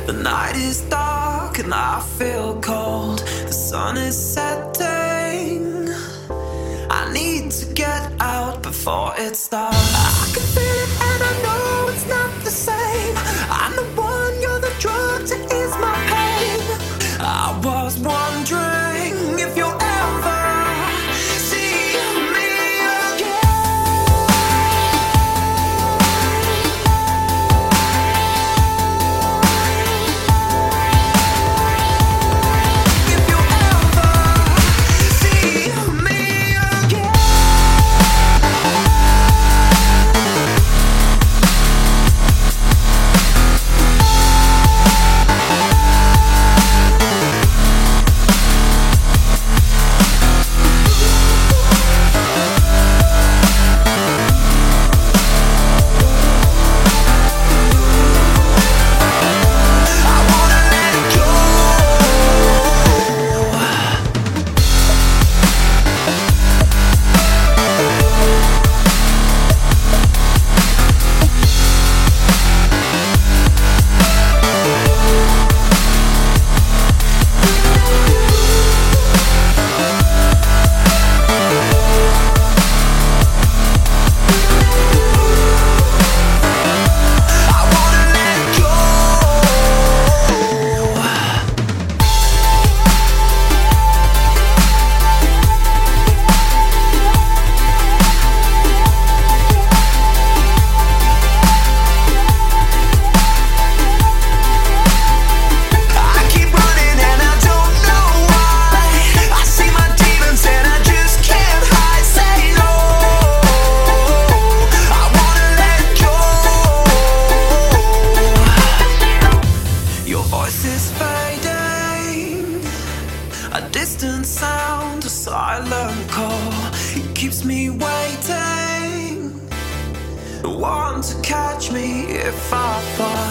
The night is dark and I feel cold. The sun is setting. I need to get out before it starts. I can feel it and I know it's not the same. I'm the one, you're the drug to ease my pain. I was wondering if you'll ever see me again. If you'll ever see me again. A distant sound, a silent call. It keeps me waiting. The one to catch me if I fall.